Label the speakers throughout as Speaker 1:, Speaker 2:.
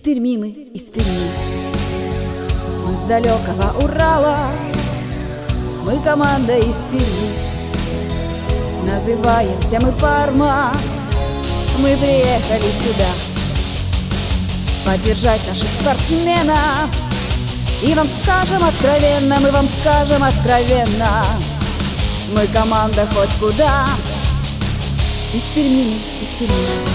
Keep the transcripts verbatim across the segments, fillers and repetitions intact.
Speaker 1: Перми мы, из Перми. Мы с далекого Урала, мы команда из Перми. Называемся мы Парма, мы приехали сюда поддержать наших спортсменов. И вам скажем откровенно, мы вам скажем откровенно, мы команда хоть куда. Из Перми мы, из Перми.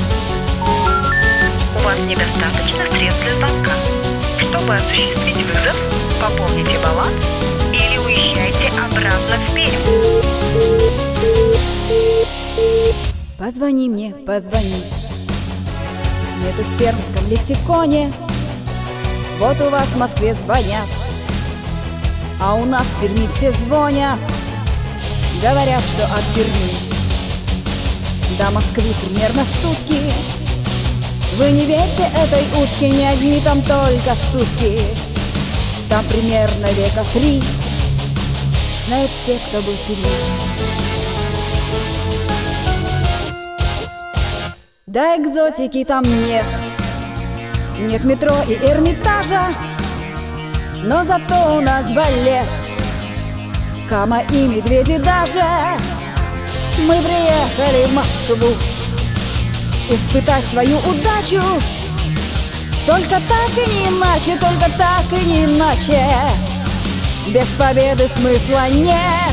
Speaker 2: У вас недостаточно средств для звонка. Чтобы осуществить вызов, пополните баланс или уезжайте обратно в Пермь.
Speaker 1: Позвони мне, позвони. Нету в пермском лексиконе. Вот у вас в Москве звонят, а у нас в Перми все звонят. Говорят, что от Перми до Москвы примерно сутки. Вы не верьте этой утке, не одни там только сутки. Там примерно века три. Знают все, кто был в Перми. Да экзотики там нет, нет метро и Эрмитажа, но зато у нас балет, Кама и медведи даже. Мы приехали в Москву испытать свою удачу. Только так и не иначе, только так и не иначе. Без победы смысла нет.